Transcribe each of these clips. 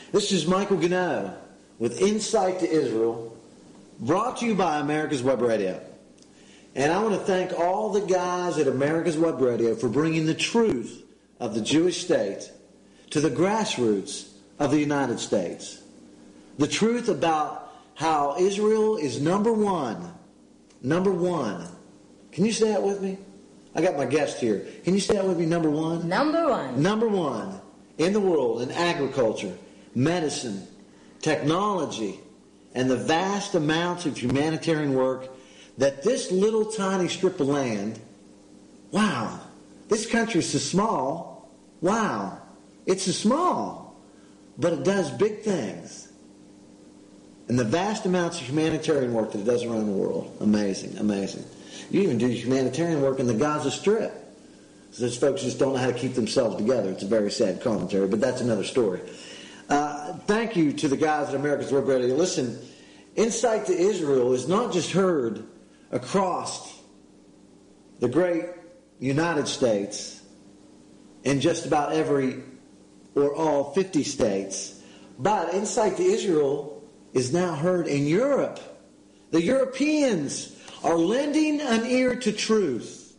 This is Michael Gano with Insight to Israel, brought to you by America's Web Radio. And I want to thank all the guys at America's Web Radio for bringing the truth of the Jewish state to the grassroots of the United States. The truth about how Israel is number one. Number one. Can you say that with me? I got my guest here. Can you say that with me? Number one? Number one. Number one in the world in agriculture, medicine, technology, and the vast amounts of humanitarian work that this little tiny strip of land, wow, this country is so small, wow, it's so small, but it does big things. And the vast amounts of humanitarian work that it does around the world, amazing, amazing. You even do humanitarian work in the Gaza Strip. So those folks just don't know how to keep themselves together. It's a very sad commentary, but that's another story. Thank you to the guys at America's Web Radio. Listen, Insight to Israel is not just heard across the great United States in just about every or all 50 states, but Insight to Israel is now heard in Europe. The Europeans are lending an ear to truth.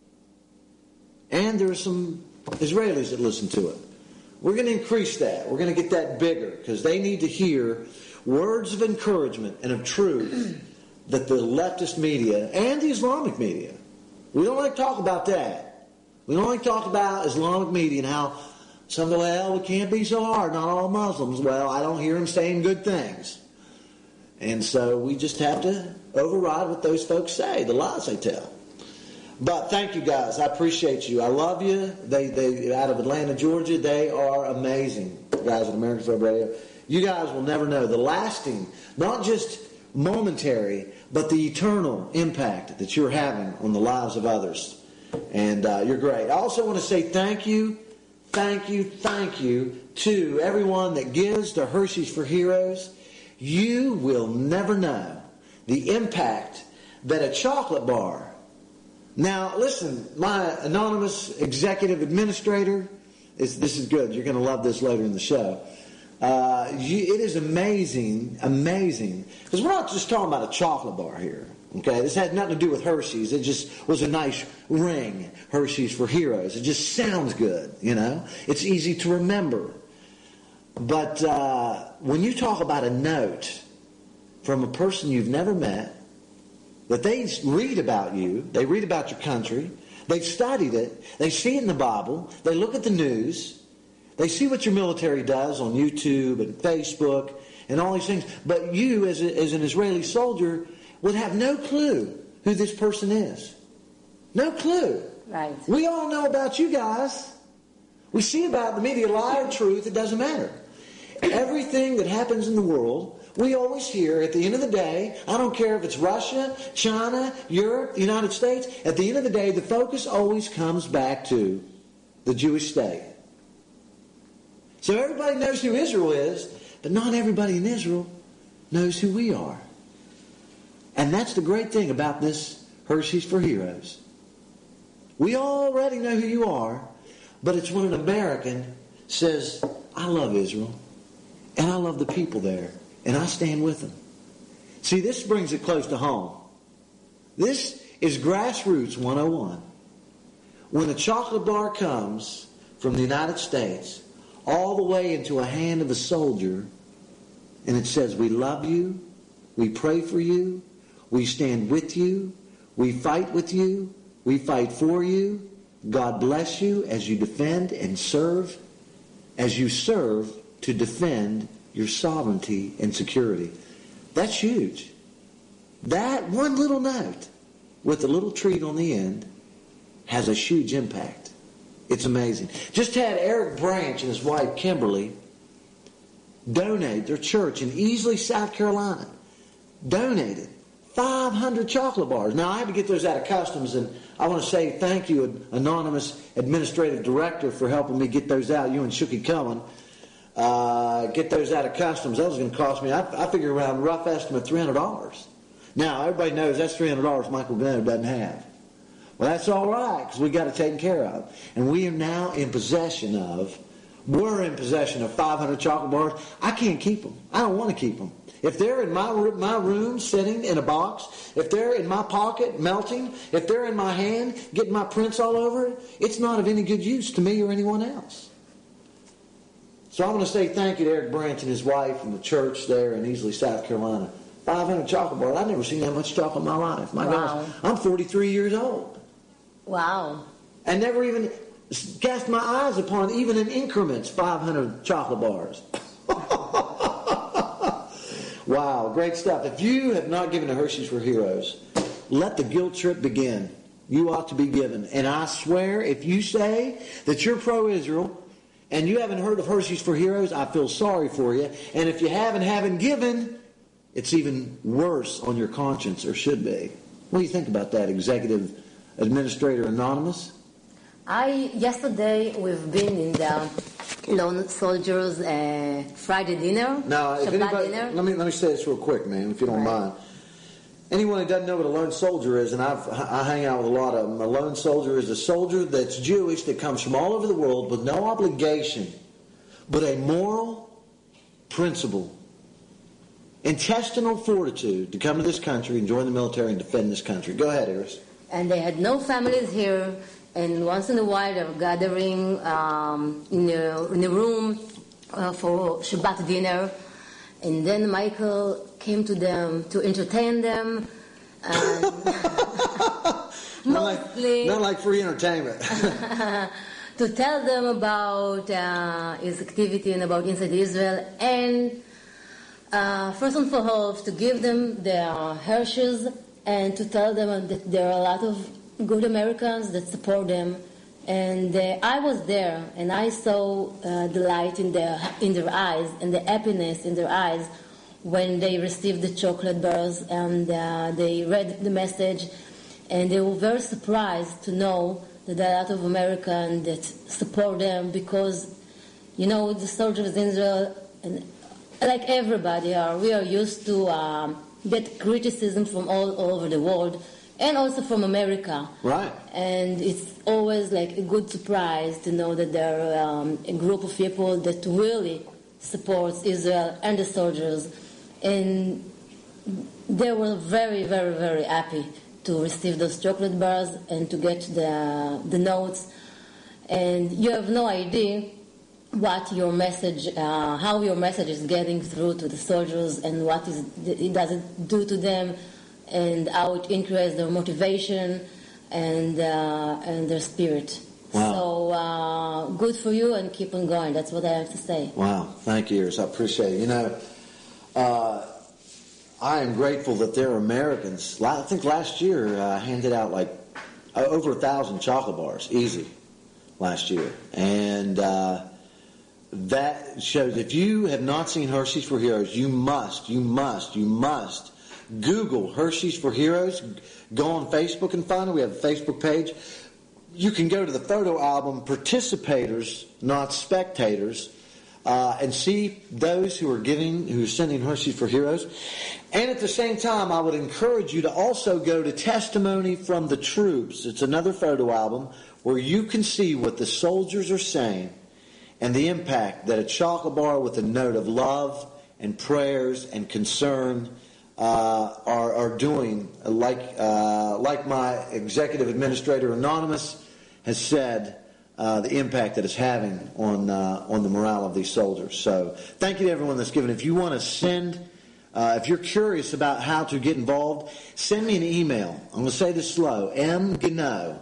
And there are some Israelis that listen to it. We're going to increase that. We're going to get that bigger because they need to hear words of encouragement and of truth that the leftist media and the Islamic media, we don't like to talk about that. We don't like to talk about Islamic media and how some go, well, we can't be so hard, not all Muslims. Well, I don't hear them saying good things. And so we just have to override what those folks say, the lies they tell. But thank you guys. I appreciate you. I love you. They out of Atlanta, Georgia, they are amazing. Guys at America's Web Radio. You guys will never know the lasting, not just momentary, but the eternal impact that you're having on the lives of others. And you're great. I also want to say thank you to everyone that gives to Hershey's for Heroes. You will never know the impact that a chocolate bar. Now, listen, my anonymous executive administrator, this is good. You're going to love this later in the show. It is amazing, because we're not just talking about a chocolate bar here. Okay, this had nothing to do with Hershey's. It just was a nice ring, Hershey's for Heroes. It just sounds good, you know. It's easy to remember. But when you talk about a note from a person you've never met, that they read about you, they read about your country, they've studied it, they see it in the Bible, they look at the news, they see what your military does on YouTube and Facebook and all these things, but you as an Israeli soldier would have no clue who this person is. No clue. Right. We all know about you guys. We see about the media, lie or truth, it doesn't matter. Everything that happens in the world, we always hear at the end of the day, I don't care if it's Russia, China, Europe, the United States, at the end of the day, the focus always comes back to the Jewish state. So everybody knows who Israel is, but not everybody in Israel knows who we are. And that's the great thing about this Hershey's for Heroes. We already know who you are, but it's when an American says, I love Israel, and I love the people there, and I stand with them. See, this brings it close to home. This is Grassroots 101. When a chocolate bar comes from the United States all the way into a hand of a soldier, and it says, we love you, we pray for you, we stand with you, we fight with you, we fight for you, God bless you as you defend and serve, as you serve to defend your sovereignty and security. That's huge. That one little note with a little treat on the end has a huge impact. It's amazing. Just had Eric Branch and his wife Kimberly donate their church in Easley, South Carolina. Donated 500 chocolate bars. Now, I had to get those out of customs, and I want to say thank you, anonymous administrative director, for helping me get those out. You and Shuki Cohen. Get those out of customs. That was going to cost me, I figure around rough estimate, $300. Now, everybody knows that's $300 Michael Gano doesn't have. Well, that's all right, because we got it taken care of. And we are now in possession of were in possession of 500 chocolate bars, I can't keep them. I don't want to keep them. If they're in my room sitting in a box, if they're in my pocket melting, if they're in my hand getting my prints all over it, it's not of any good use to me or anyone else. So I want to say thank you to Eric Branch and his wife and the church there in Easley, South Carolina. 500 chocolate bars. I've never seen that much chocolate in my life. My gosh, I'm 43 years old. Wow. And never even cast my eyes upon, even in increments, 500 chocolate bars. Wow, great stuff. If you have not given to Hershey's for Heroes, let the guilt trip begin. You ought to be given. And I swear, if you say that you're pro-Israel and you haven't heard of Hershey's for Heroes, I feel sorry for you. And if you haven't given, it's even worse on your conscience, or should be. What do you think about that, Executive Administrator Anonymous? Yesterday we've been in the Lone Soldiers Friday dinner. Now, if anybody, dinner. let me say this real quick, man, if you don't mind. Anyone who doesn't know what a lone soldier is, and I hang out with a lot of them, a lone soldier is a soldier that's Jewish that comes from all over the world with no obligation, but a moral principle, intestinal fortitude to come to this country and join the military and defend this country. Go ahead, Iris. And they had no families here, and once in a while they were gathering in a room for Shabbat dinner, and then Michael came to them to entertain them, and mostly not like free entertainment. to tell them about his activity and about Inside Israel, and first and foremost to give them their Hershey's and to tell them that there are a lot of good Americans that support them. And I was there, and I saw the light in their eyes and the happiness in their eyes when they received the chocolate bars, and they read the message, and they were very surprised to know that there are a lot of Americans that support them, because, you know, the soldiers in Israel, and like everybody we are used to get criticism from all over the world, and also from America. Right. And it's always like a good surprise to know that there are a group of people that really supports Israel and the soldiers. And they were very, very, very happy to receive those chocolate bars and to get the notes. And you have no idea what your message, how your message is getting through to the soldiers, and what it does it do to them, and how it increases their motivation and their spirit. Wow. So good for you, and keep on going. That's what I have to say. Wow, thank you, Iris. I appreciate it. You know, I am grateful that there are Americans. I think last year I handed out like over 1,000 chocolate bars, easy, last year. And that shows, if you have not seen Hershey's for Heroes, you must Google Hershey's for Heroes. Go on Facebook and find it. We have a Facebook page. You can go to the photo album Participators, Not Spectators, and see those who are sending Hershey's for Heroes. And at the same time, I would encourage you to also go to Testimony from the Troops. It's another photo album where you can see what the soldiers are saying and the impact that a chocolate bar with a note of love and prayers and concern are doing, like my Executive Administrator Anonymous has said, the impact that it's having on the morale of these soldiers. So thank you to everyone that's given. If you want to send, if you're curious about how to get involved, send me an email. I'm going to say this slow. mganoe,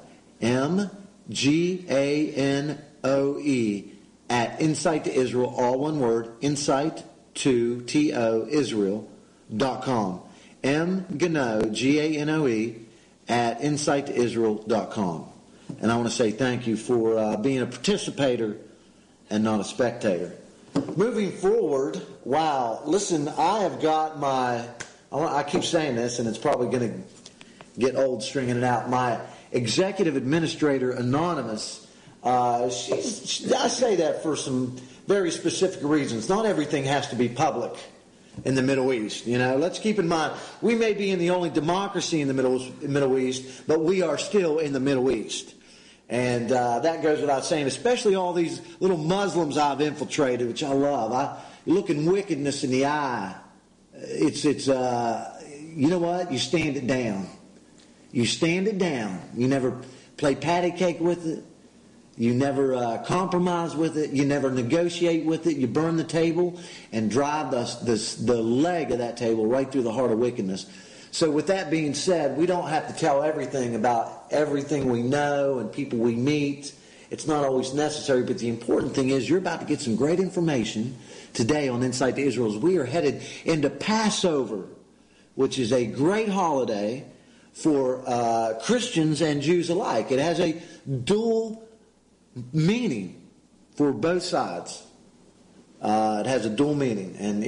MGANOE, at Insight to Israel, all one word, Insight to T-O, Israel.com. mganoe, G-A-N-O-E, at insighttoisrael.com. And I want to say thank you for being a participator and not a spectator. Moving forward, wow, listen, I have got I keep saying this, and it's probably going to get old stringing it out, my Executive Administrator Anonymous, I say that for some very specific reasons. Not everything has to be public in the Middle East. You know, let's keep in mind, we may be in the only democracy in the Middle East, but we are still in the Middle East. And that goes without saying, especially all these little Muslims I've infiltrated, which I love. You look in wickedness in the eye. It's you know what? You stand it down. You stand it down. You never play patty cake with it. You never compromise with it. You never negotiate with it. You burn the table and drive the leg of that table right through the heart of wickedness. So with that being said, we don't have to tell everything about everything we know and people we meet. It's not always necessary, but the important thing is you're about to get some great information today on Insight to Israel. As we are headed into Passover, which is a great holiday for Christians and Jews alike. It has a dual meaning for both sides. It has a dual meaning, and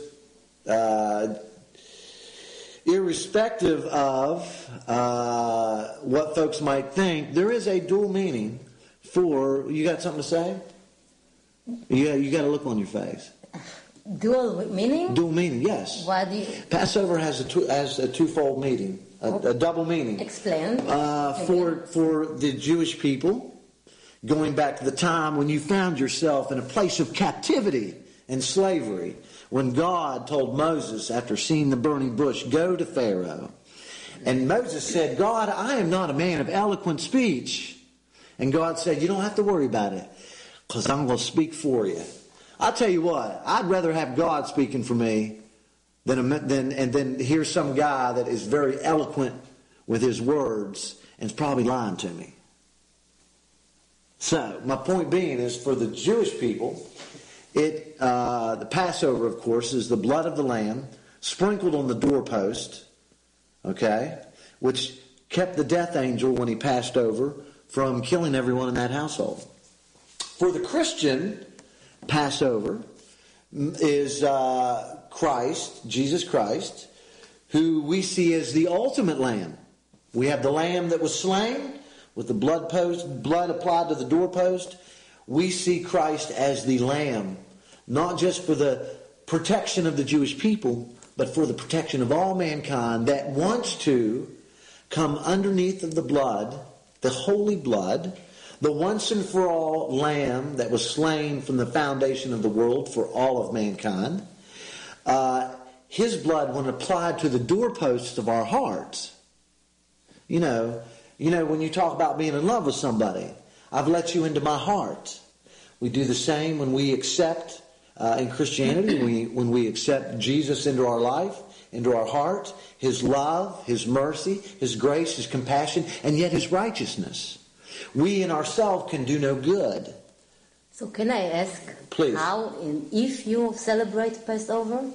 irrespective of what folks might think, there is a dual meaning for. You got something to say? You got a look on your face. Dual meaning? Dual meaning, yes. Why do you... Passover has a twofold meaning, a double meaning. Explain. For the Jewish people, going back to the time when you found yourself in a place of captivity and slavery, when God told Moses, after seeing the burning bush, go to Pharaoh. And Moses said, God, I am not a man of eloquent speech. And God said, you don't have to worry about it, because I'm going to speak for you. I'll tell you what, I'd rather have God speaking for me than hear some guy that is very eloquent with his words and is probably lying to me. So, my point being is, for the Jewish people, the Passover, of course, is the blood of the lamb sprinkled on the doorpost, okay, which kept the death angel, when he passed over, from killing everyone in that household. For the Christian, Passover is Christ, Jesus Christ, who we see as the ultimate lamb. We have the lamb that was slain with the blood applied to the doorpost. We see Christ as the lamb, not just for the protection of the Jewish people, but for the protection of all mankind that wants to come underneath of the blood, the holy blood, the once and for all lamb that was slain from the foundation of the world for all of mankind. His blood, when applied to the doorposts of our hearts. You know, when you talk about being in love with somebody, I've let you into my heart. We do the same when we accept, in Christianity, when we accept Jesus into our life, into our heart, His love, His mercy, His grace, His compassion, and yet His righteousness. We in ourselves can do no good. So can I ask, please, how and if you celebrate Passover?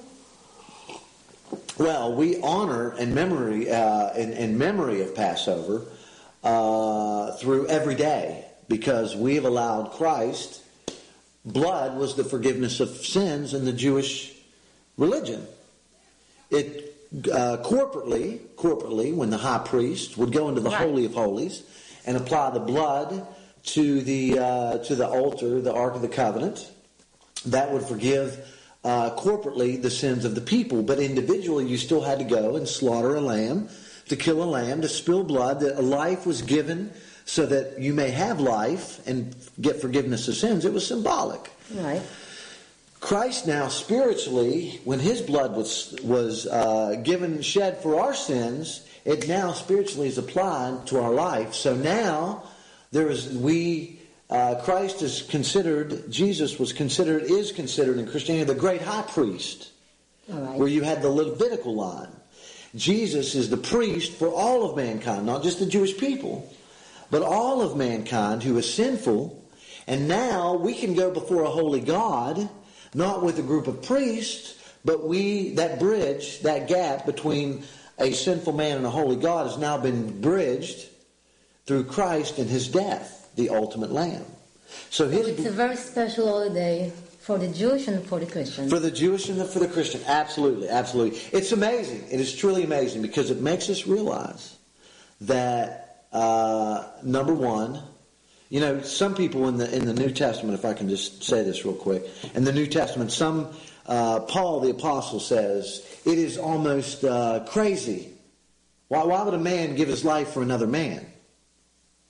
Well, we honor in memory of Passover through every day, because we have allowed Christ. Blood was the forgiveness of sins in the Jewish religion. It corporately, when the high priest would go into the Holy of Holies and apply the blood to the altar, the Ark of the Covenant, that would forgive corporately the sins of the people. But individually, you still had to go and slaughter a lamb, to kill a lamb, to spill blood. That a life was given so that you may have life and get forgiveness of sins. It was symbolic. Right. Christ now spiritually, when His blood was shed for our sins, it now spiritually is applied to our life. So now Christ is considered, is considered in Christianity the great high priest, where you had the Levitical line. Jesus is the priest for all of mankind, not just the Jewish people, but all of mankind who is sinful. And now we can go before a holy God, not with a group of priests, but that bridge, that gap between a sinful man and a holy God has now been bridged through Christ and His death, the ultimate Lamb. So it's a very special holiday for the Jewish and for the Christian. For the Jewish and for the Christian, absolutely, absolutely. It's amazing. It is truly amazing, because it makes us realize that number one, some people in the New Testament, if I can just say this real quick, in the New Testament, Paul the Apostle says it is almost crazy. Why would a man give his life for another man?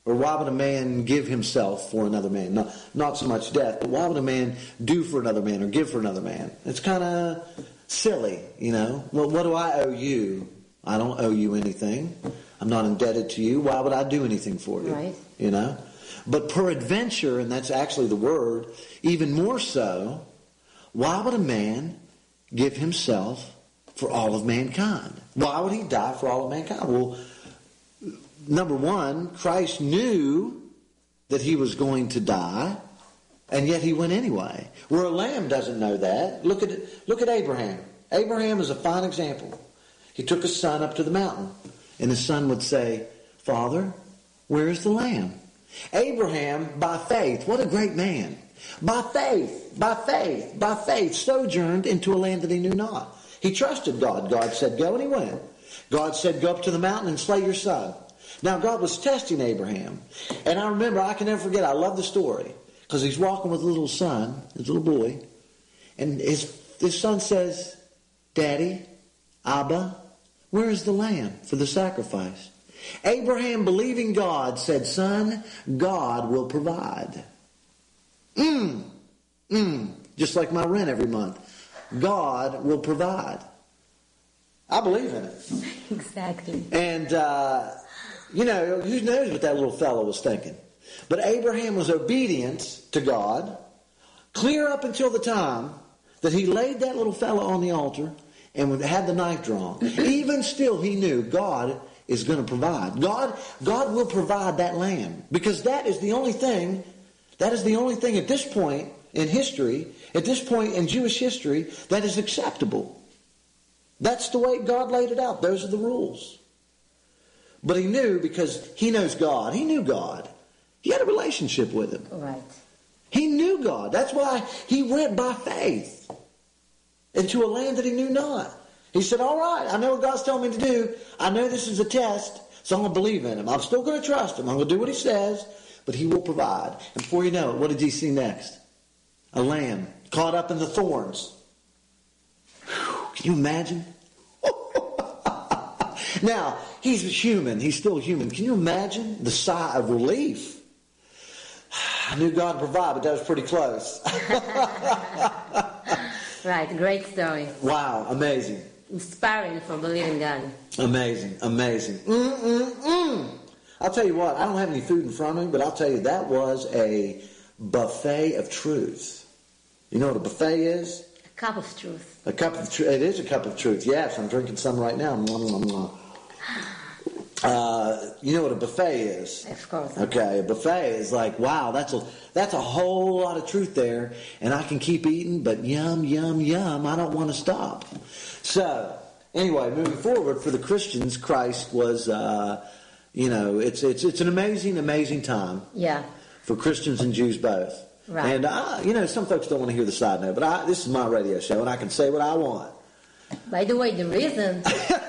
Or why would a man give himself for another man? Not so much death, but why would a man do for another man or give for another man? It's kind of silly, you know. Well, what do I owe you? I don't owe you anything. I'm not indebted to you. Why would I do anything for you? Right. You know? But peradventure, and that's actually the word, even more so, why would a man give himself for all of mankind? Why would he die for all of mankind? Well, number one, Christ knew that he was going to die, and yet he went anyway. Where a lamb doesn't know that. Look at Abraham. Abraham is a fine example. He took his son up to the mountain, and his son would say, Father, where is the lamb? Abraham, by faith, what a great man. By faith, sojourned into a land that he knew not. He trusted God. God said, go, and he went. God said, go up to the mountain and slay your son. Now, God was testing Abraham. And I remember, I can never forget, I love the story. Because he's walking with a little son, his little boy. And his son says, Daddy, Abba, where is the lamb for the sacrifice? Abraham, believing God, said, Son, God will provide. Just like my rent every month. God will provide. I believe in it. Exactly. And, who knows what that little fellow was thinking. But Abraham was obedient to God, clear up until the time that he laid that little fellow on the altar and had the knife drawn. Even still, he knew God is going to provide. God will provide that lamb. Because that is the only thing at this point in history, at this point in Jewish history, that is acceptable. That's the way God laid it out. Those are the rules. But he knew, because he knows God. He knew God. He had a relationship with him. Right. He knew God. That's why he went by faith into a land that he knew not. He said, all right, I know what God's telling me to do. I know this is a test, so I'm going to believe in him. I'm still going to trust him. I'm going to do what he says, but he will provide. And before you know it, what did he see next? A lamb caught up in the thorns. Whew, can you imagine? Now, he's human. He's still human. Can you imagine the sigh of relief? I knew God would provide, but that was pretty close. Right, great story. Wow, amazing. Inspiring for believing God. Amazing. I'll tell you what, I don't have any food in front of me, but I'll tell you, that was a buffet of truth. You know what a buffet is? A cup of truth. A cup of truth. It is a cup of truth. Yes, I'm drinking some right now. You know what a buffet is? Of course. Okay, a buffet is like, wow, that's a whole lot of truth there, and I can keep eating, but yum, I don't want to stop. So, anyway, moving forward, for the Christians, Christ was, it's an amazing time. Yeah. For Christians and Jews both. Right. And, some folks don't want to hear the side note, but this is my radio show, and I can say what I want. By the way, the reason...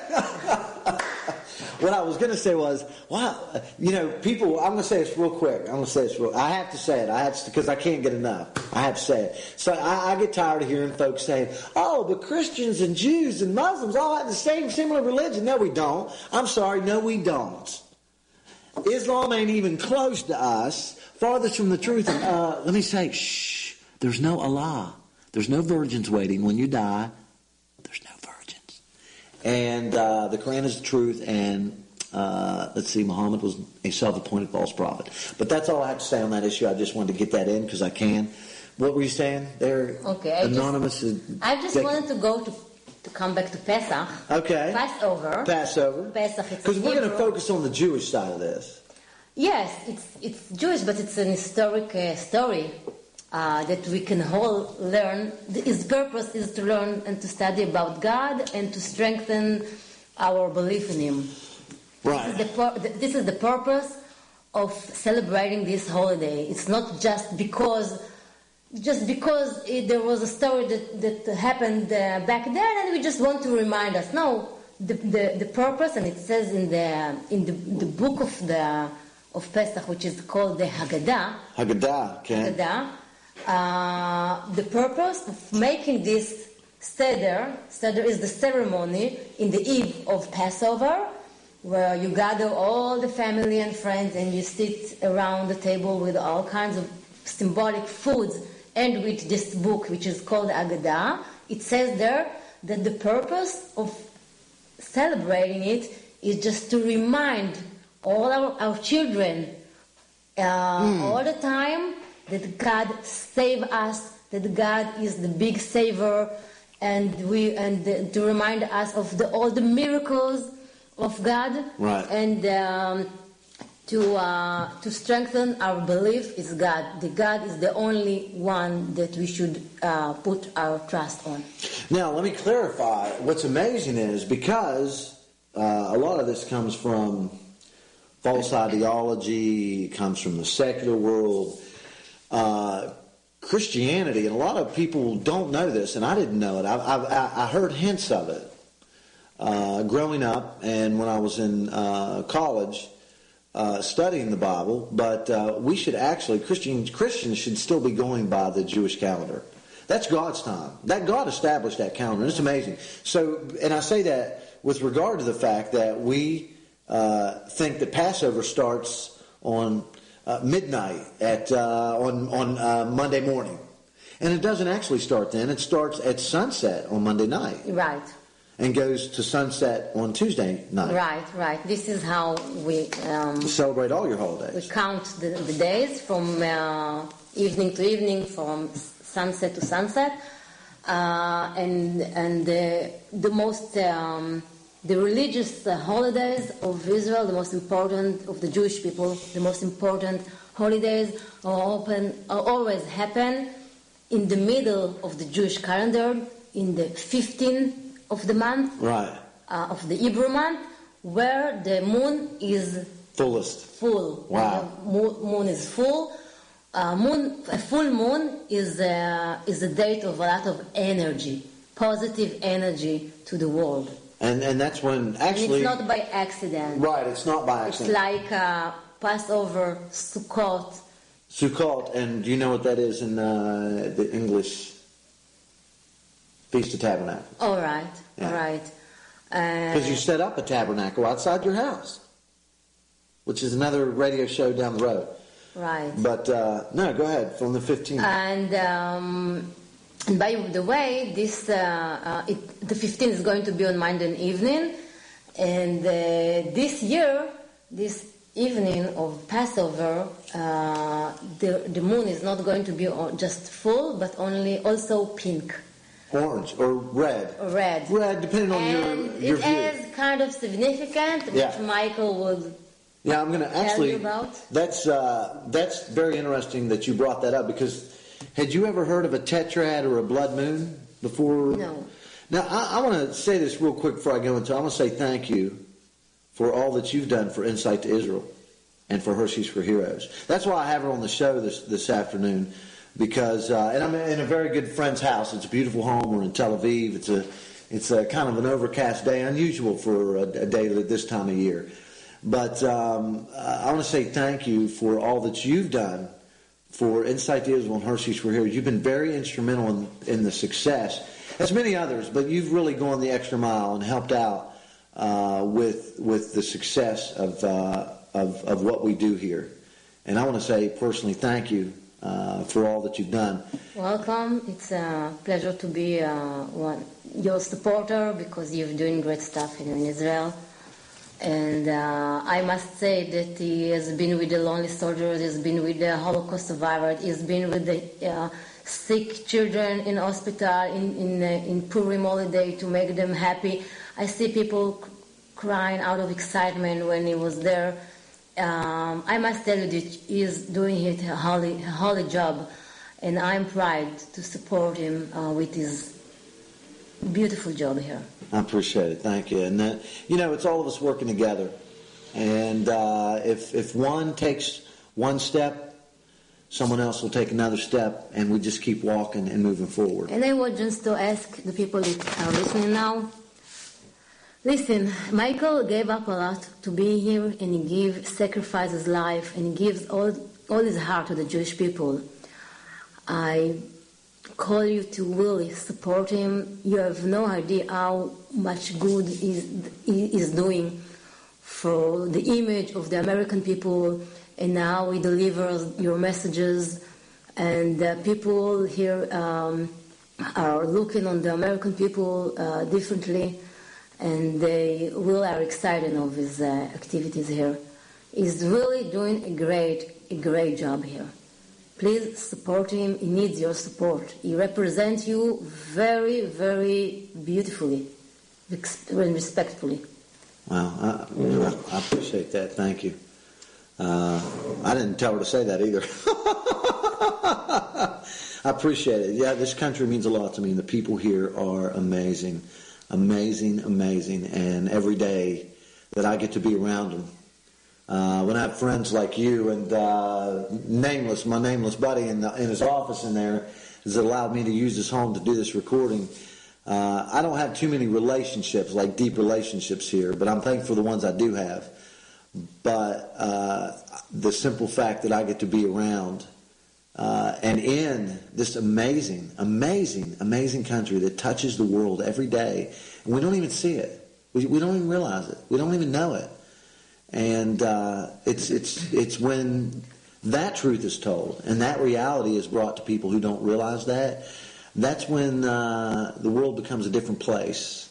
What I was going to say was, people, I'm going to say this real quick. I have to say it. Because I can't get enough. I have to say it. So I get tired of hearing folks saying, oh, but Christians and Jews and Muslims all have the same similar religion. No, we don't. I'm sorry. No, we don't. Islam ain't even close to us. Farthest from the truth. Let me say, there's no Allah. There's no virgins waiting when you die. There's no virgins. And the Quran is the truth, and Muhammad was a self-appointed false prophet. But that's all I have to say on that issue. I just wanted to get that in because I can. What were you saying there? Okay. Anonymous. I just wanted to come back to Pesach. Okay. Passover. Pesach. Because we're going to focus on the Jewish side of this. Yes, it's Jewish, but it's an historic story that we can all learn. Its purpose is to learn and to study about God and to strengthen our belief in Him. Right. This is the purpose of celebrating this holiday. It's not just because there was a story that happened back then, and we just want to remind us. No, the purpose, and it says in the book of Pesach, which is called the Haggadah. Haggadah, okay. Haggadah. The purpose of making this Seder is the ceremony in the eve of Passover, where you gather all the family and friends and you sit around the table with all kinds of symbolic foods and with this book, which is called Agadah. It says there that the purpose of celebrating it is just to remind all our children all the time that God saved us, that God is the big savior, and to remind us of all the miracles of God, right. And to strengthen our belief is God. That God is the only one that we should put our trust on. Now, let me clarify. What's amazing is because a lot of this comes from false ideology, comes from the secular world. Christianity, and a lot of people don't know this, and I didn't know it. I heard hints of it growing up and when I was in college studying the Bible, but we should actually, Christians should still be going by the Jewish calendar. That's God's time. That God established that calendar. It's amazing. So, and I say that with regard to the fact that we think that Passover starts on midnight on Monday morning, and it doesn't actually start then. It starts at sunset on Monday night, right, and goes to sunset on Tuesday night. Right. This is how we celebrate all your holidays. We count the days from evening to evening, from sunset to sunset, and the most. The religious holidays of Israel, the most important of the Jewish people, the most important holidays always happen in the middle of the Jewish calendar, in the 15th of the month, right, of the Hebrew month, where the moon is full. Wow. Moon is full. A full moon is a date of a lot of energy, positive energy to the world. And that's when actually... And it's not by accident. Right, it's not by accident. It's like Passover, Sukkot. Sukkot, and do you know what that is in the English Feast of Tabernacles? All right. Because you set up a tabernacle outside your house, which is another radio show down the road. Right. But, no, go ahead, from the 15th. And by the way, the 15th is going to be on Monday evening, and this year, this evening of Passover, the moon is not going to be just full, but also pink. Orange or red. Red, depending on your view. It is kind of significant, which Michael will. Yeah, I'm going to actually. Tell you about. That's very interesting that you brought that up, because. Had you ever heard of a tetrad or a blood moon before? No. Now, I want to say this real quick before I go into it. I want to say thank you for all that you've done for Insight to Israel and for Hershey's for Heroes. That's why I have her on the show this afternoon, because and I'm in a very good friend's house. It's a beautiful home. We're in Tel Aviv. It's a kind of an overcast day, unusual for a day this time of year. But I want to say thank you for all that you've done for Insight to Israel and Hershey's for Heroes. You've been very instrumental in the success, as many others, but you've really gone the extra mile and helped out with the success of what we do here. And I want to say personally thank you for all that you've done. Welcome. It's a pleasure to be your supporter, because you're doing great stuff in Israel. And I must say that he has been with the lonely soldiers, he has been with the Holocaust survivors, he has been with the sick children in hospital, in Purim holiday, to make them happy. I see people crying out of excitement when he was there. I must tell you that he is doing a holy job, and I'm proud to support him with his beautiful job here. I appreciate it. Thank you. And that, it's all of us working together. And if one takes one step, someone else will take another step, and we just keep walking and moving forward. And I want just to ask the people that are listening now, listen, Michael gave up a lot to be here, and he sacrificed his life, and he gives all his heart to the Jewish people. I call you to really support him. You have no idea how much good he is doing for the image of the American people, and now we deliver your messages, and people here are looking on the American people differently, and they really are excited of his activities here. He's really doing a great job here. Please support him. He needs your support. He represents you very, very beautifully and respectfully. Wow, I appreciate that. Thank you. I didn't tell her to say that either. I appreciate it. Yeah, this country means a lot to me. The people here are amazing, amazing, amazing. And every day that I get to be around them, when I have friends like you and my nameless buddy in his office in there has allowed me to use this home to do this recording. I don't have too many relationships, like deep relationships here, but I'm thankful for the ones I do have. But the simple fact that I get to be around and in this amazing, amazing, amazing country that touches the world every day, and we don't even see it. We don't even realize it. We don't even know it. And it's when that truth is told and that reality is brought to people who don't realize that, that's when the world becomes a different place.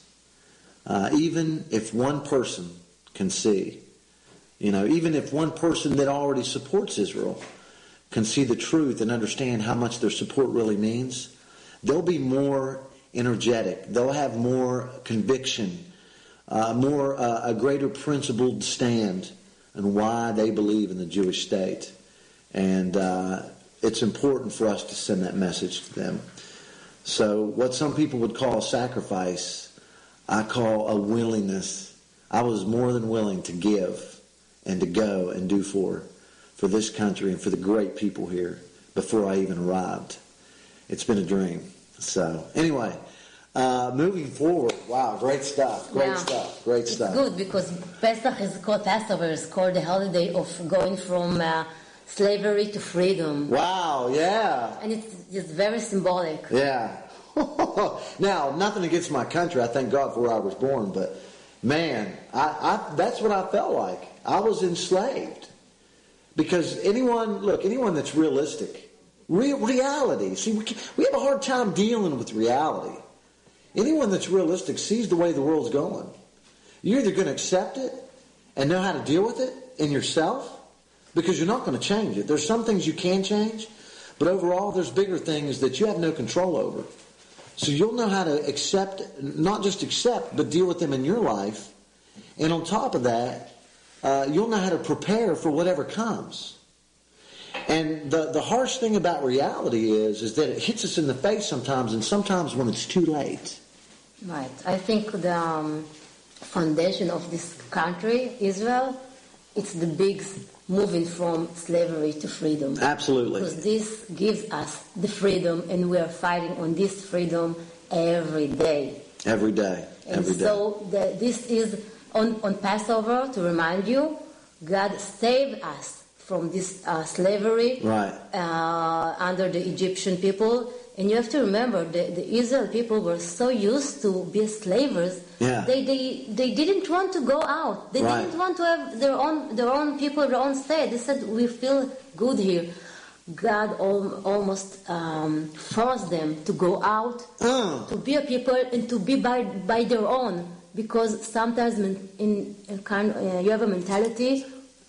Even if one person can see, even if one person that already supports Israel can see the truth and understand how much their support really means, they'll be more energetic. They'll have more conviction, a greater principled stand on why they believe in the Jewish state. And it's important for us to send that message to them. So what some people would call a sacrifice, I call a willingness. I was more than willing to give and to go and do for this country and for the great people here before I even arrived. It's been a dream. So anyway, moving forward, wow, great stuff, great stuff. It's good because Passover is called the holiday of going from slavery to freedom. Wow, yeah. And it's just very symbolic. Yeah. Now, nothing against my country. I thank God for where I was born, but man, I that's what I felt like. I was enslaved. Because anyone that's realistic, reality, see, we have a hard time dealing with reality. Anyone that's realistic sees the way the world's going. You're either going to accept it and know how to deal with it in yourself, because you're not going to change it. There's some things you can change, but overall there's bigger things that you have no control over. So you'll know how to accept, not just accept, but deal with them in your life. And on top of that, you'll know how to prepare for whatever comes. And the harsh thing about reality is that it hits us in the face sometimes, and sometimes when it's too late. Right. I think the foundation of this country, Israel, it's the big moving from slavery to freedom. Absolutely. Because this gives us the freedom, and we are fighting on this freedom every day. Every day. And so this is on Passover, to remind you, God saved us from this slavery under the Egyptian people. And you have to remember, the Israel people were so used to be slavers, they didn't want to go out. They didn't want to have their own people, their own state. They said, we feel good here. God almost forced them to go out, to be a people, and to be by their own. Because sometimes you have a mentality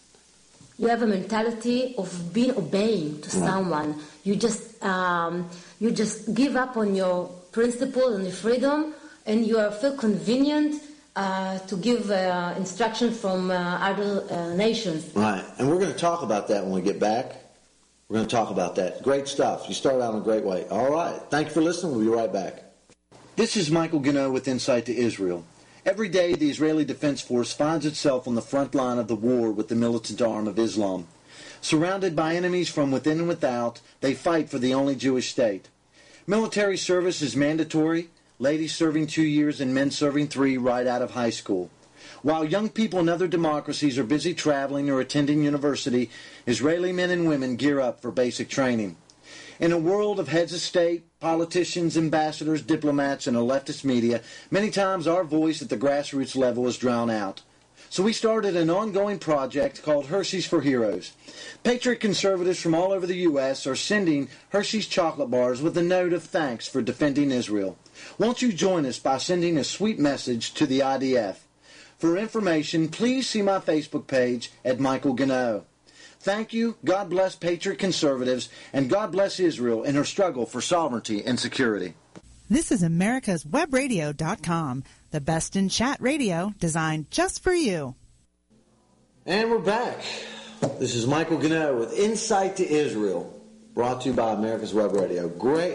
of being obeying to someone. You just give up on your principle and your freedom, and you feel convenient to give instruction from other nations. Right, and we're going to talk about that when we get back. We're going to talk about that. Great stuff. You started out in a great way. All right. Thank you for listening. We'll be right back. This is Michael Gano with Insight to Israel. Every day, the Israeli Defense Force finds itself on the front line of the war with the militant arm of Islam. Surrounded by enemies from within and without, they fight for the only Jewish state. Military service is mandatory, ladies serving 2 years and men serving 3 right out of high school. While young people in other democracies are busy traveling or attending university, Israeli men and women gear up for basic training. In a world of heads of state, politicians, ambassadors, diplomats, and a leftist media, many times our voice at the grassroots level is drowned out. So we started an ongoing project called Hershey's for Heroes. Patriot conservatives from all over the U.S. are sending Hershey's chocolate bars with a note of thanks for defending Israel. Won't you join us by sending a sweet message to the IDF? For information, please see my Facebook page at Michael Gano. Thank you, God bless Patriot conservatives, and God bless Israel in her struggle for sovereignty and security. This is AmericasWebRadio.com, the best in chat radio designed just for you. And we're back. This is Michael Gano with Insight to Israel, brought to you by America's Web Radio. Great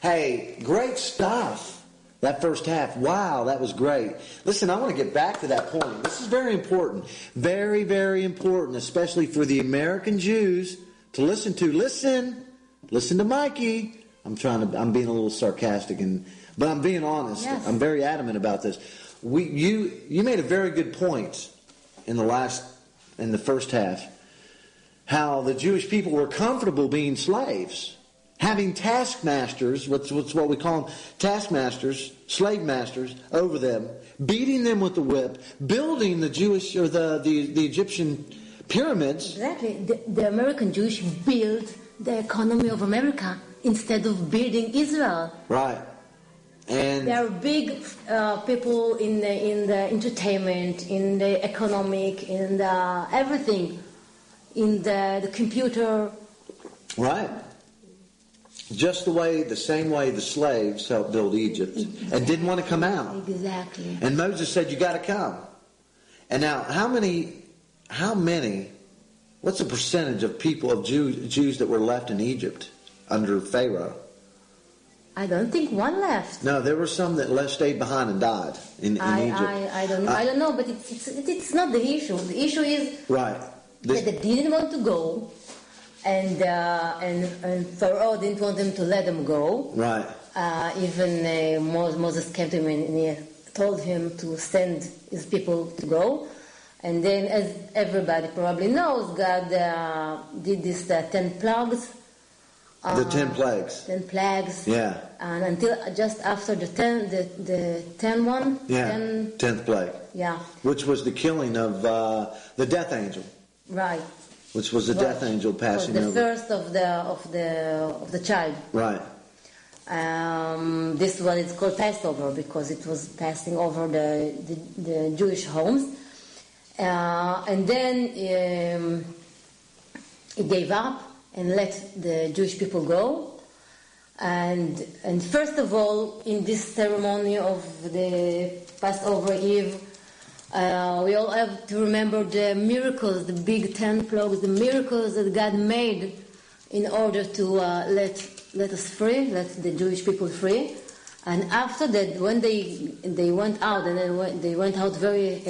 stuff. That first half, wow, that was great. Listen, I want to get back to that point. This is very important. Very, very important, especially for the American Jews to listen to. Listen to Mikey. I'm being a little sarcastic, but I'm being honest. Yes. I'm very adamant about this. You made a very good point in the first half, how the Jewish people were comfortable being slaves, having taskmasters, what's what we call them, taskmasters, slave masters over them, beating them with the whip, building the Jewish or the Egyptian pyramids. Exactly. The American Jewish built the economy of America instead of building Israel. Right. And there are big people in the entertainment, in the economic, in the everything, in the computer. Right. Just the same way the slaves helped build Egypt and didn't want to come out. Exactly. And Moses said, you got to come. And now, how many, what's the percentage of Jews that were left in Egypt under Pharaoh? I don't think one left. No, there were some that stayed behind and died in Egypt. I don't know, but it's not the issue. The issue is right. That they didn't want to go. And Pharaoh didn't want them to let them go. Right. Even Moses came to him and he told him to send his people to go. And then, as everybody probably knows, God did this 10 plagues. The 10 plagues. 10 plagues. Yeah. And until just after the 10 one. Yeah. 10th plague. Yeah. Which was the killing of the death angel. Right. Which was the death angel passing over. The first of the child. Right. This one is called Passover because it was passing over the Jewish homes, and then he gave up and let the Jewish people go. And first of all, in this ceremony of the Passover Eve. We all have to remember the miracles, the big 10 plagues, the miracles that God made in order to let us free, let the Jewish people free. And after that, when they went out, and they went out they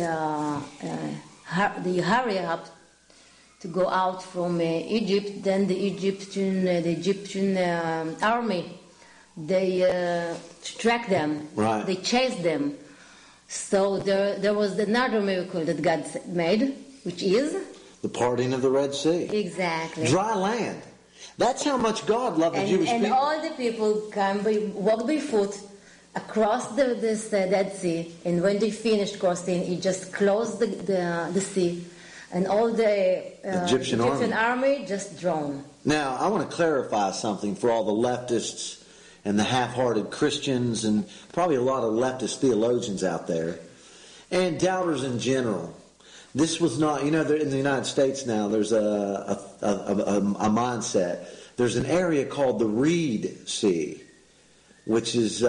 hurry up to go out from Egypt. Then the Egyptian army, they tracked them. Right. They chased them. So there was another miracle that God made, which is the parting of the Red Sea. Exactly. Dry land. That's how much God loved the Jewish people. And all the people walked by foot across this Dead Sea. And when they finished crossing, He just closed the sea, and all the Egyptian army just drowned. Now, I want to clarify something for all the leftists and the half-hearted Christians and probably a lot of leftist theologians out there and doubters in general. This was not, in the United States now, there's a mindset. There's an area called the Reed Sea, which is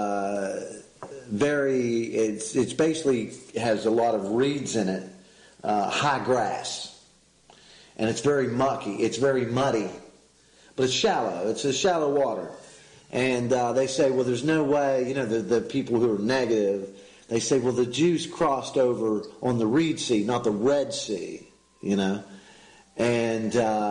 it's basically has a lot of reeds in it, high grass. And it's very mucky, it's very muddy, but it's shallow, it's a shallow water. And they say, well, there's no way, the people who are negative, they say, well, the Jews crossed over on the Reed Sea, not the Red Sea, And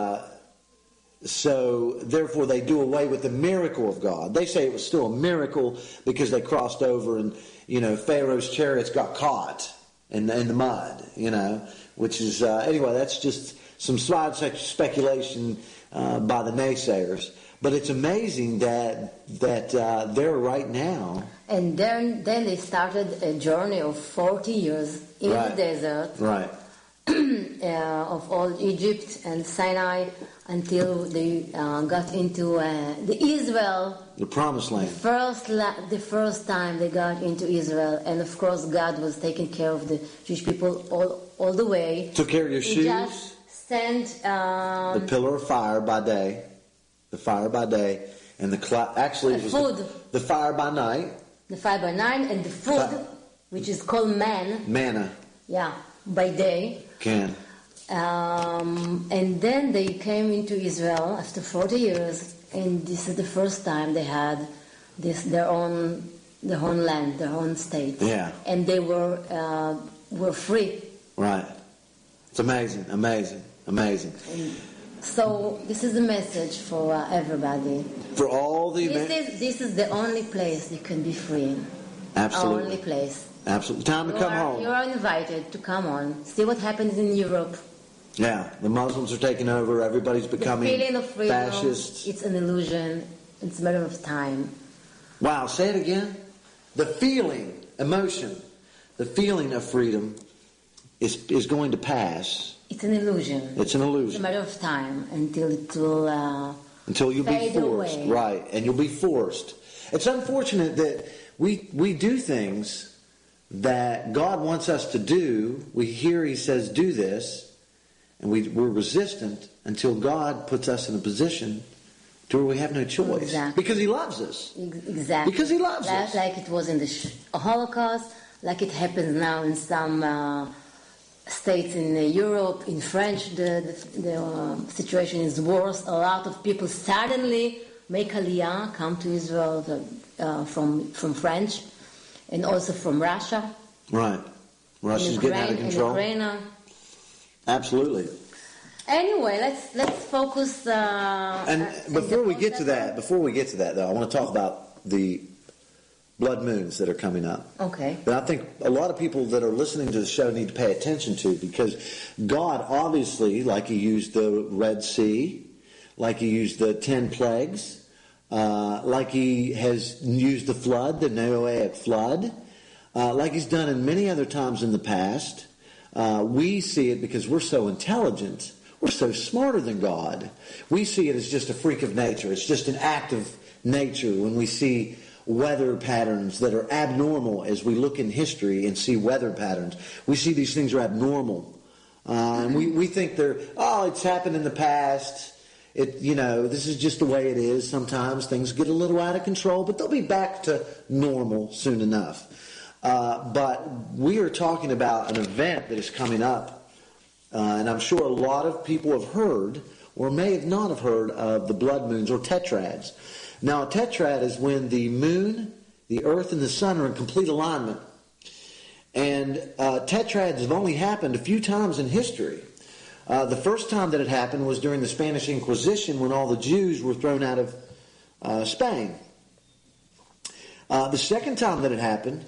so, therefore, they do away with the miracle of God. They say it was still a miracle because they crossed over and, Pharaoh's chariots got caught in the mud, which is, anyway, that's just some speculation by the naysayers. But it's amazing that they're right now. And then they started a journey of 40 years in the desert. Right. Of all Egypt and Sinai until they got into the Israel. The Promised Land. The first time they got into Israel. And of course God was taking care of the Jewish people all the way. Took care of your shoes. Just sent the pillar of fire by day. The fire by day. And the cloud. Actually, it was food. The fire by night. The fire by night. And the food, which is called manna. Yeah, by day. And then they came into Israel after 40 years, and this is the first time they had their own land, their own state. Yeah. And they were free. Right. It's amazing. And so this is the message for everybody. For all the this is the only place you can be free. Absolutely. Only place. Absolutely. Time to come home. You are invited to come on. See what happens in Europe. Yeah, the Muslims are taking over. Everybody's becoming the feeling of freedom, fascists. It's an illusion. It's a matter of time. Wow, say it again. The feeling, emotion, the feeling of freedom is going to pass. It's an illusion. It's an illusion. It's a matter of time until it will until you'll be forced. Away. Right, and you'll be forced. It's unfortunate that we do things that God wants us to do. We hear He says, do this, and we're resistant until God puts us in a position to where we have no choice. Exactly. Because He loves us. Exactly. Because He loves us. Like it was in the Holocaust, like it happens now in some states in Europe. In France, the situation is worse. A lot of people suddenly make aliyah, come to Israel from France. And also from Russia. Right. Russia's getting out of control. Ukraine. Absolutely. Anyway, let's focus. And before we get to that, though, I want to talk about the blood moons that are coming up. Okay. That I think a lot of people that are listening to the show need to pay attention to, because God obviously, like He used the Red Sea, like He used the 10 plagues. Like He has used the flood, the Noahic flood, like He's done in many other times in the past. We see it because we're so intelligent. We're so smarter than God. We see it as just a freak of nature. It's just an act of nature when we see weather patterns that are abnormal. As we look in history and see weather patterns, we see these things are abnormal. And we think it's happened in the past. This is just the way it is. Sometimes things get a little out of control, but they'll be back to normal soon enough. But we are talking about an event that is coming up, and I'm sure a lot of people have heard, or may have not have heard, of the blood moons or tetrads. Now, a tetrad is when the moon, the earth, and the sun are in complete alignment. And tetrads have only happened a few times in history. The first time that it happened was during the Spanish Inquisition, when all the Jews were thrown out of Spain. The second time that it happened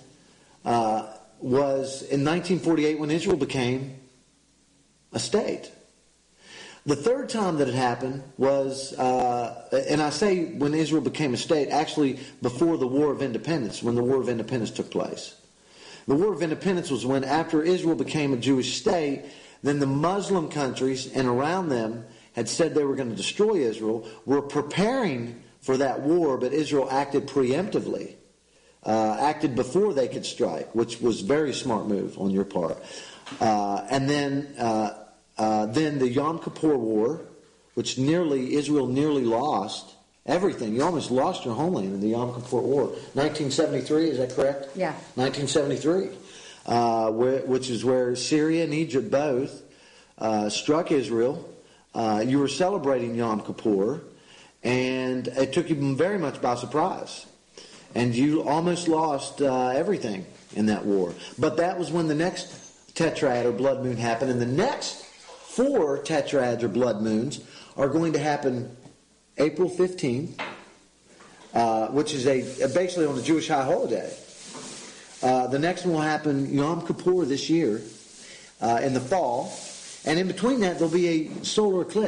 was in 1948, when Israel became a state. The third time that it happened was, and I say when Israel became a state, actually before the War of Independence, when the War of Independence took place. The War of Independence was when, after Israel became a Jewish state, then the Muslim countries and around them had said they were going to destroy Israel, were preparing for that war, but Israel acted preemptively, acted before they could strike, which was a very smart move on your part. And then the Yom Kippur War, which Israel nearly lost everything. You almost lost your homeland in the Yom Kippur War. 1973, is that correct? Yeah. 1973. Which is where Syria and Egypt both struck Israel. You were celebrating Yom Kippur, and it took you very much by surprise. And you almost lost everything in that war. But that was when the next tetrad or blood moon happened, and the next 4 tetrads or blood moons are going to happen April 15th, which is basically on the Jewish high holiday. The next one will happen Yom Kippur this year in the fall. And in between that, there'll be a solar eclipse.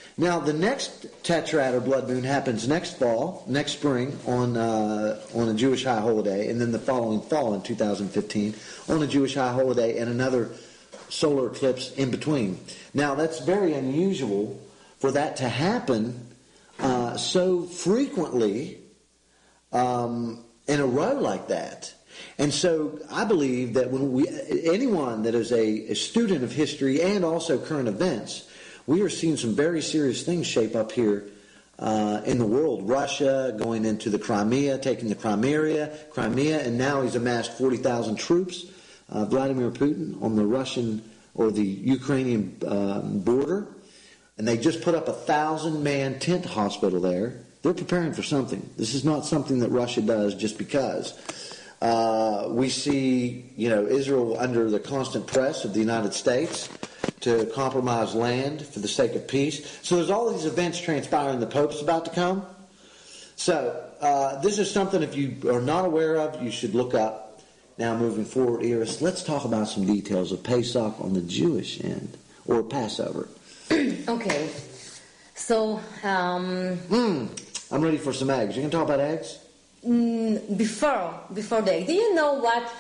Now, the next Tetrad or blood moon happens next spring on a Jewish high holiday, and then the following fall in 2015 on a Jewish high holiday, and another solar eclipse in between. Now, that's very unusual for that to happen so frequently in a row like that. And so I believe that when anyone that is a student of history and also current events, we are seeing some very serious things shape up here in the world. Russia going into the Crimea, taking the Crimea, and now he's amassed 40,000 troops. Vladimir Putin on the Russian or the Ukrainian border, and they just put up a 1,000-man tent hospital there. They're preparing for something. This is not something that Russia does just because. We see, Israel under the constant press of the United States to compromise land for the sake of peace. So there's all these events transpiring. The Pope's about to come. So this is something, if you are not aware of, you should look up. Now moving forward, Iris, let's talk about some details of Pesach on the Jewish end, or Passover. Okay. So... I'm ready for some eggs. You can talk about eggs? Before the egg, do you know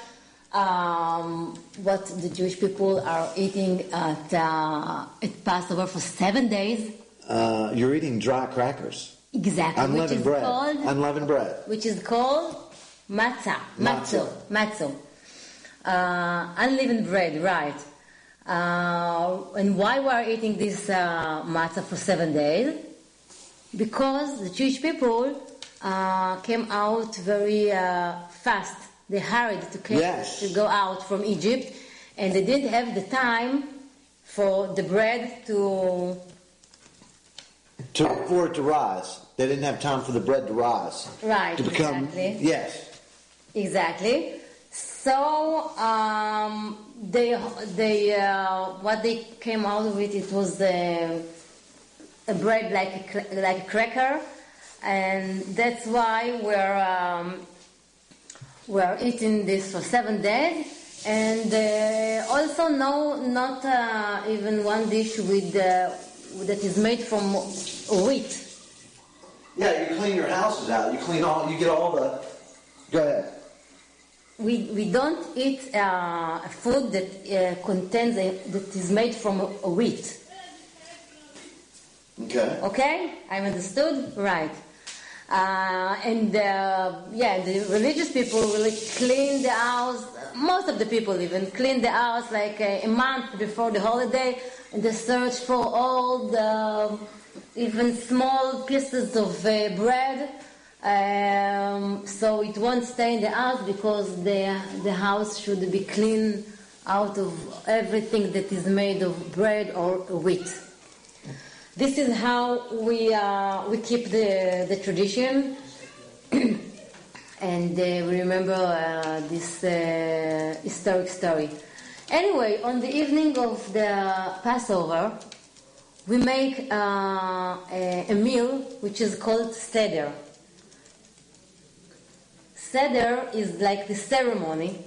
what the Jewish people are eating at Passover for 7 days? You're eating dry crackers. Exactly. Unleavened bread. Which is called matzah. Unleavened bread, right. And why we are eating this matzah for 7 days? Because the Jewish people came out very fast. They hurried to go out from Egypt, and they didn't have the time for the bread for it to rise. They didn't have time for the bread to rise. Right. To become, exactly. Yes. Exactly. So what they came out with, it was a bread like a cracker. And that's why we're eating this for 7 days, and also not even one dish that is made from wheat. Yeah, you clean your houses out. You get all the. Go ahead. We don't eat food that contains that is made from wheat. Okay. Okay, I'm understood. Right. The religious people really clean the house. Most of the people even clean the house like a month before the holiday, and they search for all the even small pieces of bread, so it won't stay in the house, because the house should be clean out of everything that is made of bread or wheat. This is how we keep the tradition, and we remember this historic story. Anyway, on the evening of the Passover, we make a meal which is called Seder. Seder is like the ceremony.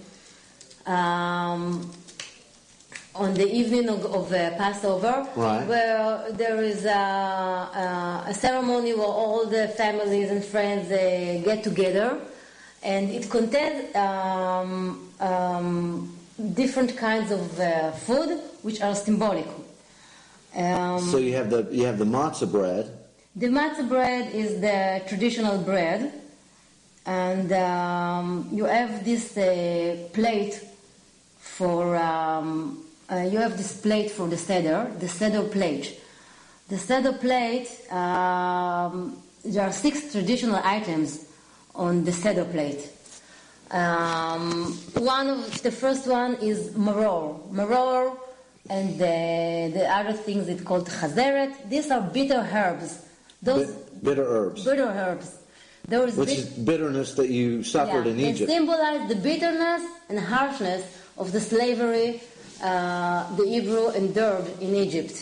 On the evening of Passover, right, where there is a ceremony where all the families and friends get together, and it contains different kinds of food which are symbolic. So you have the matzah bread. The matzah bread is the traditional bread, and you have this plate for. You have this plate for the Seder plate. The Seder plate, there are 6 traditional items on the Seder plate. The first one is maror, and the other things it's called chazeret. These are bitter herbs. Bitter herbs. Bitter herbs. Which is bitterness that you suffered in Egypt. They symbolize the bitterness and harshness of the slavery the Hebrew endured in Egypt.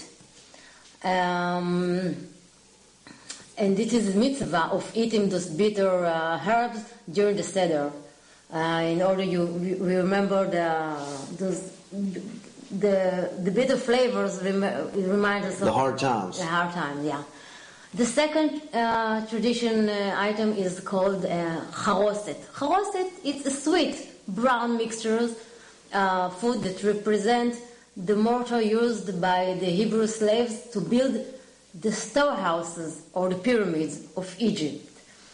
And it is a mitzvah of eating those bitter herbs during the Seder. In order we remember those the bitter flavors remind us of The hard times. The hard times, yeah. The second tradition item is called charoset. Charoset, it's a sweet brown mixture, food that represent the mortar used by the Hebrew slaves to build the storehouses or the pyramids of Egypt.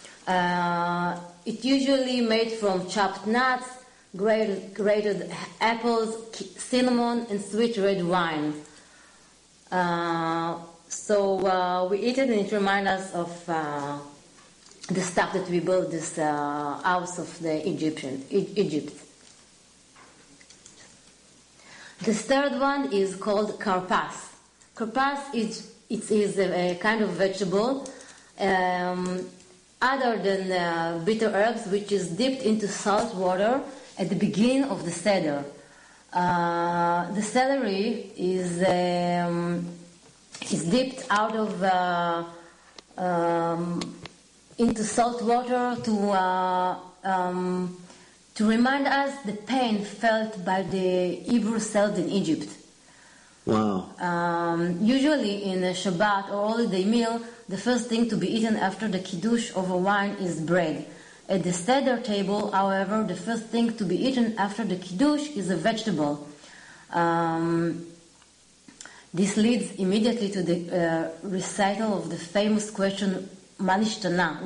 It usually made from chopped nuts, grated apples, cinnamon, and sweet red wine. So we eat it, and it reminds us of the stuff that we built this house of the Egypt. The third one is called karpas. Karpas is a kind of vegetable other than bitter herbs, which is dipped into salt water at the beginning of the Seder. The celery is dipped out of into salt water to remind us the pain felt by the Hebrew slaves in Egypt. Wow. Usually in a Shabbat or holiday meal, the first thing to be eaten after the kiddush over wine is bread. At the Seder table, however, the first thing to be eaten after the kiddush is a vegetable. This leads immediately to the recital of the famous question, "Ma nishtana?"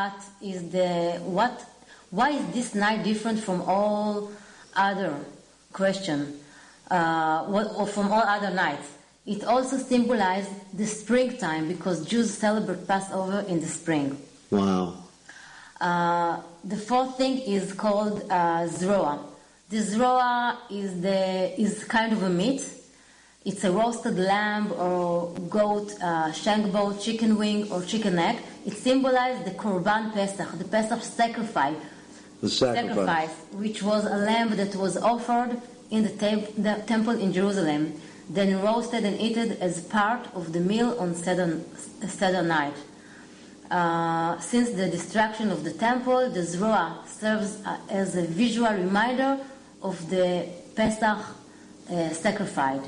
Why is this night different from all other question, or from all other nights? It also symbolizes the springtime because Jews celebrate Passover in the spring. Wow. The fourth thing is called zroa. The zroa is kind of a meat. It's a roasted lamb or goat, shank bone, chicken wing, or chicken neck. It symbolizes the Korban Pesach, the Pesach sacrifice. The sacrifice. Which was a lamb that was offered in the temple in Jerusalem, then roasted and eaten as part of the meal on Seder night. Since the destruction of the temple, the zroa serves as a visual reminder of the Pesach sacrifice.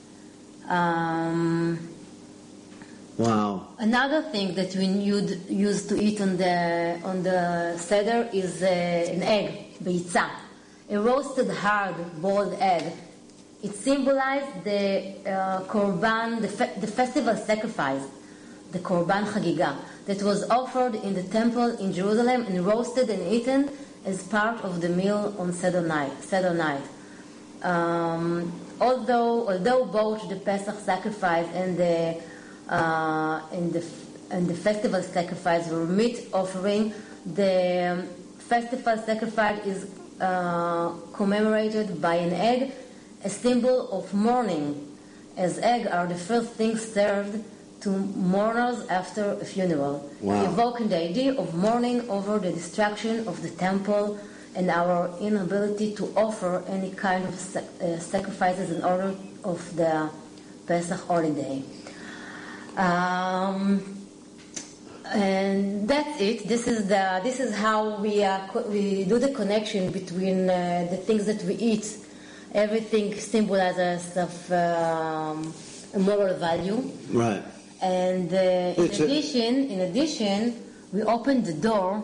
Wow. Another thing that we used to eat on the Seder is an egg, beitza, a roasted hard-boiled egg. It symbolized the korban, the festival sacrifice, the korban chagiga, that was offered in the temple in Jerusalem and roasted and eaten as part of the meal on Seder night. Although both the Pesach sacrifice and the festival sacrifice were meat offering, the festival sacrifice is commemorated by an egg, a symbol of mourning, as eggs are the first things served to mourners after a funeral, wow. evoking the idea of mourning over the destruction of the temple and our inability to offer any kind of sacrifices in honor of the Pesach holiday. And that's it. This is how we do the connection between the things that we eat. Everything symbolizes of a moral value. Right. And in addition, we open the door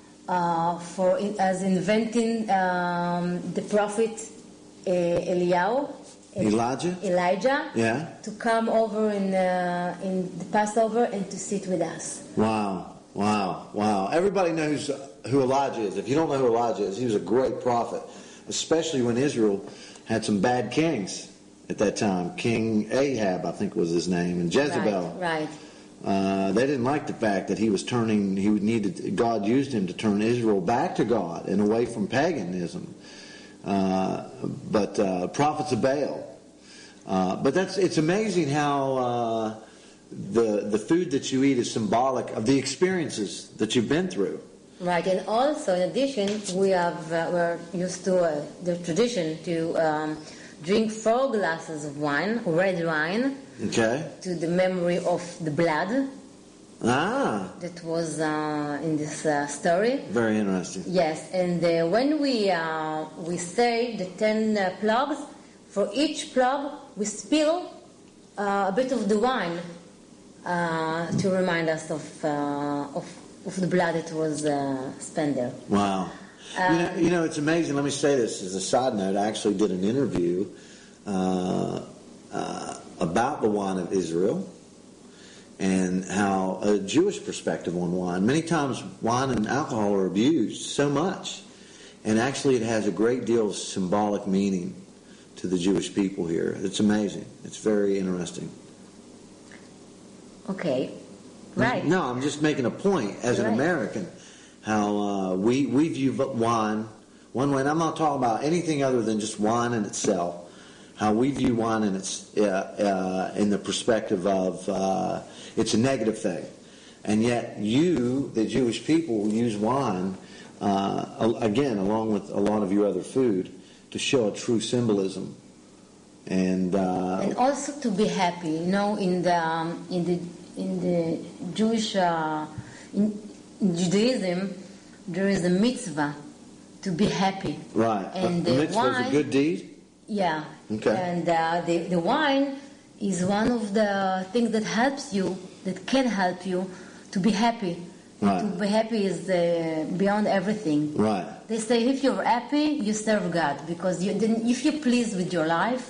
as inventing the prophet Elijah, yeah, to come over in the Passover and to sit with us. Wow. Everybody knows who Elijah is. If you don't know who Elijah is, he was a great prophet, especially when Israel had some bad kings at that time. King Ahab, I think was his name, and Jezebel. Right. They didn't like the fact that God used him to turn Israel back to God and away from paganism. But prophets of Baal. But it's amazing how the food that you eat is symbolic of the experiences that you've been through. Right, and also in addition, we're used to the tradition to drink 4 glasses of wine, red wine, okay, to the memory of the blood. That was in this story. Very interesting. Yes, and when we say the 10 plagues, for each plug, we spill a bit of the wine to remind us of the blood that was spent there. Wow. You know, it's amazing. Let me say this as a side note. I actually did an interview about the wine of Israel and how a Jewish perspective on wine. Many times wine and alcohol are abused so much, and actually it has a great deal of symbolic meaning to the Jewish people here. It's amazing. It's very interesting. Okay. Right. No, I'm just making a point as an American, how we view wine one way, and I'm not talking about anything other than just wine in itself, how we view wine in its in the perspective of it's a negative thing. And yet you, the Jewish people, use wine, again, along with a lot of your other food, to show a true symbolism. And also to be happy, you know, in the Jewish in Judaism, there is a mitzvah to be happy. Right. And the mitzvah is a good deed? Yeah. Okay. And the wine is one of the things that helps you, that can help you to be happy. Right. To be happy is beyond everything. Right. They say if you're happy, you serve God, because if you're pleased with your life,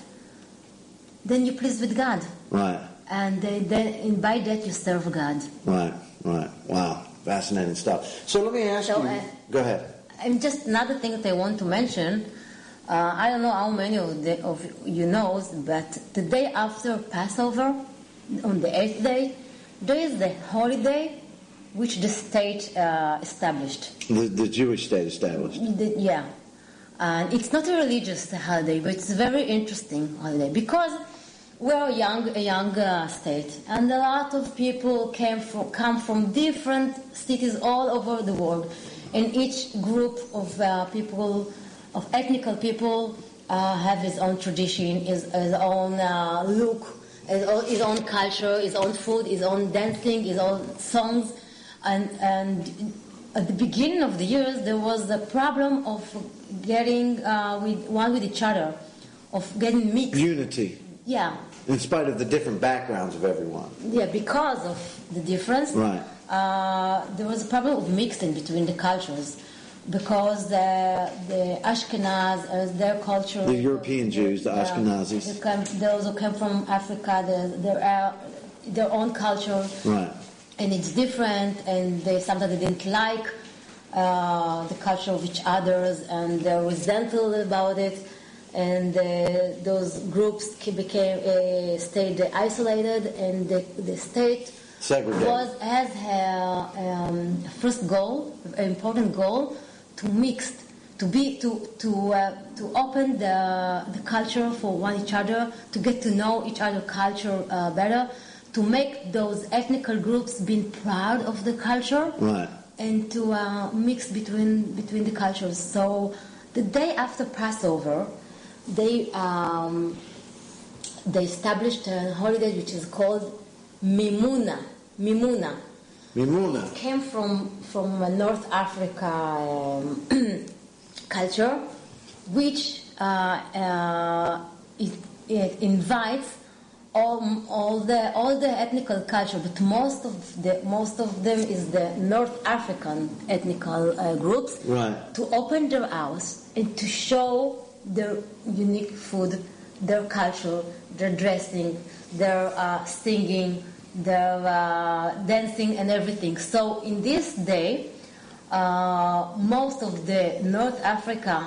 then you're pleased with God. Right. And then by that you serve God. Right. Wow. Fascinating stuff. So let me ask you. Go ahead. And just another thing that I want to mention. I don't know how many of you know, but the day after Passover, on the 8th day, there is the holiday which the state established. The Jewish state established. Yeah. And it's not a religious holiday, but it's a very interesting holiday because we're a young state, and a lot of people come from different cities all over the world, and each group of people, of ethnical people, have his own tradition, his own look, his own culture, his own food, his own dancing, his own songs, and at the beginning of the years there was the problem of getting with each other, of getting mixed. Unity. Yeah. In spite of the different backgrounds of everyone. Yeah, because of the difference. Right. There was a problem of mixing between the cultures, because the Ashkenaz, their culture. The European Jews, the Ashkenazis. Those who came from Africa, their own culture. Right. And it's different, and sometimes they didn't like the culture of each other's, and they're resentful about it. And those groups stayed isolated, and the state segregated. has a first goal, an important goal, to open the culture for one each other, to get to know each other culture better, to make those ethnical groups being proud of the culture, right, and to mix between the cultures. So the day after Passover, they established a holiday which is called Mimuna. It came from North Africa culture, which it invites all the ethnical culture, but most of them is the North African ethnical groups, right, to open their house and to show their unique food, their culture, their dressing, their singing, their dancing, and everything. So in this day, most of the North Africa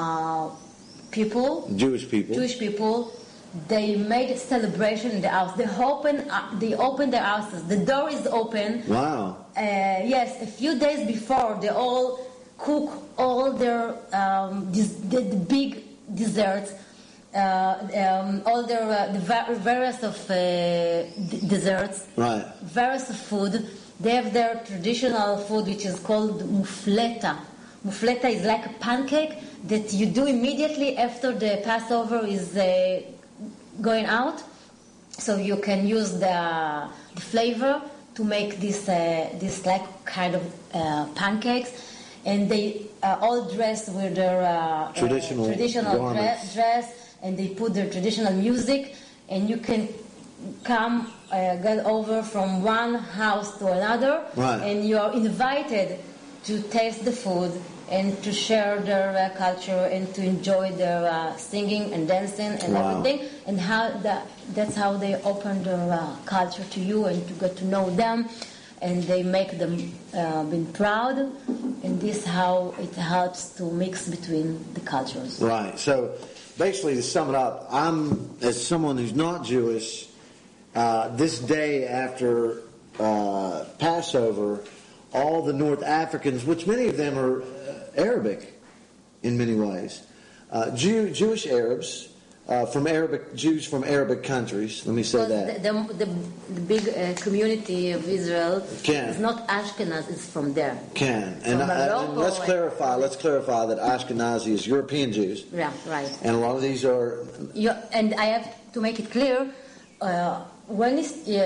Jewish people, they made a celebration in the house. They opened their houses. The door is open. Wow. Yes, a few days before, they all cook all their the big desserts, all their the various of desserts, right, various of food. They have their traditional food, which is called mufleta. Mufleta is like a pancake that you do immediately after the Passover is going out, so you can use the flavor to make this like kind of pancakes. And they all dress with their traditional dress. and they put their traditional music, and you can come get over from one house to another, right. and you are invited to taste the food and to share their culture and to enjoy their singing and dancing and everything, and that's how they open their culture to you and to get to know them, and they make them be proud, and this is how it helps to mix between the cultures. Right. So basically, to sum it up, I'm, as someone who's not Jewish, this day after Passover, all the North Africans, which many of them are Arabic in many ways, Jewish Arabs, Jews from Arabic countries. Let me say that. The big community of Israel is not Ashkenaz; it's from there. And let's clarify that Ashkenazi is European Jews. Yeah, right. And a lot of these are. And I have to make it clear. When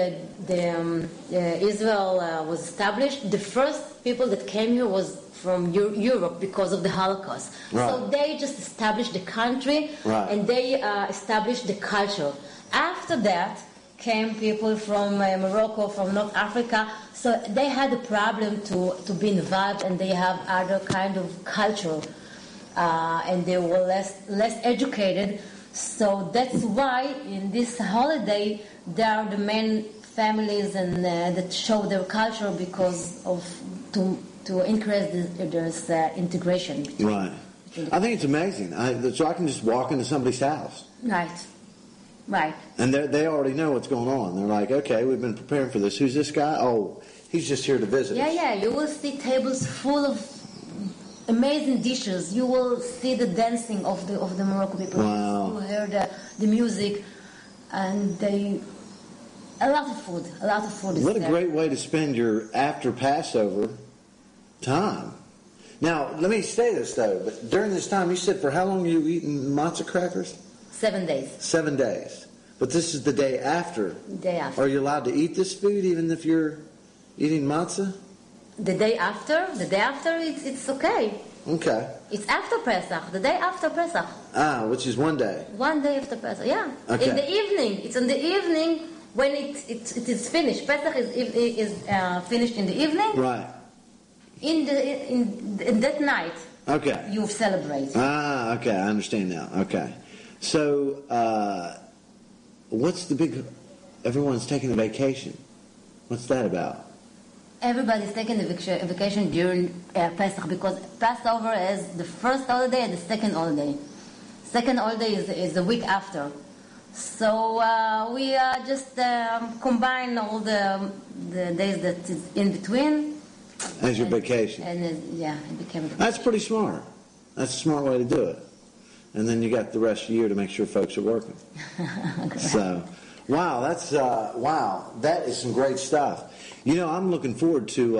Israel was established, the first people that came here was from Europe because of the Holocaust. Right. So they just established the country, and they established the culture. After that came people from Morocco, from North Africa. So they had a problem to be involved, and they have other kind of culture, and they were less educated. So that's why in this holiday they are the main families and that show their culture because of to increase this integration. Right. I think it's amazing. So I can just walk into somebody's house. Right. And they already know what's going on. They're like, okay, we've been preparing for this. Who's this guy? Oh, he's just here to visit us. Yeah. You will see tables full of amazing dishes. You will see the dancing of the Moroccan people. Wow. You will hear the music, and a lot of food is What a there. great way to spend your after Passover time. Now, let me say this though, but during this time, you said for how long are you eating matzah crackers? 7 days. 7 days. But this is the day after. Day after. Are you allowed to eat this food even if you're eating matzah? The day after, it's okay. Okay. It's after Pesach, the day after Pesach. Which is 1 day. 1 day after Pesach, yeah. Okay. In the evening. It's in the evening when it is finished. Pesach is finished in the evening. Right. In that night. Okay. You celebrate. Okay. I understand now. Okay. So, what's the big... Everyone's taking a vacation. What's that about? Everybody's taking a vacation during Pesach because Passover is the first holiday and the second holiday. Second holiday is the week after. So we just combine all the days that is in between. As your vacation. And it became a vacation. That's pretty smart. That's a smart way to do it. And then you got the rest of the year to make sure folks are working. So, wow, that is some great stuff. You know, I'm looking forward to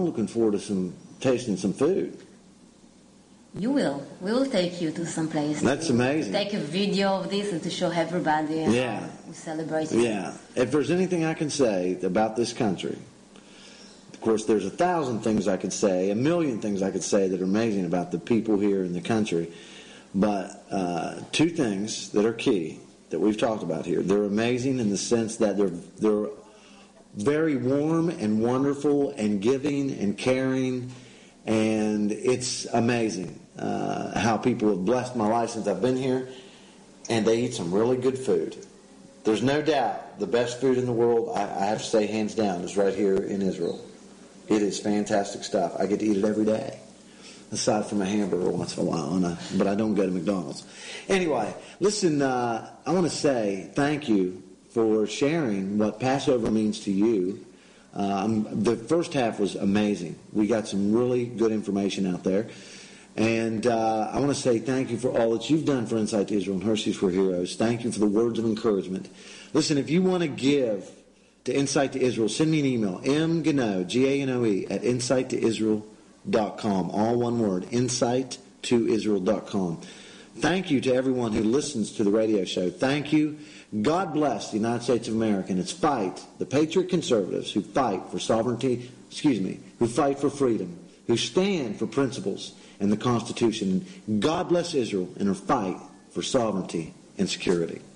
tasting some food. You will. We will take you to some place. That's amazing. Take a video of this and to show everybody. Yeah. We celebrate. Yeah. If there's anything I can say about this country, of course, there's 1,000 things I could say, 1,000,000 things I could say that are amazing about the people here in the country. But 2 things that are key that we've talked about here. They're amazing in the sense that they're very warm and wonderful and giving and caring, and it's amazing how people have blessed my life since I've been here, and they eat some really good food. There's no doubt the best food in the world, I have to say hands down, is right here in Israel. It is fantastic stuff. I get to eat it every day, aside from a hamburger once in a while, but I don't go to McDonald's. Anyway, listen, I want to say thank you for sharing what Passover means to you. The first half was amazing. We got some really good information out there. And I want to say thank you for all that you've done for Insight to Israel and Hershey's for Heroes. Thank you for the words of encouragement. Listen, if you want to give to Insight to Israel, send me an email, mganoe, G-A-N-O-E, at insighttoisrael.com. All one word, insighttoisrael.com. Thank you to everyone who listens to the radio show. Thank you. God bless the United States of America and its fight, the patriot conservatives who fight for sovereignty, who fight for freedom, who stand for principles and the Constitution. God bless Israel in her fight for sovereignty and security.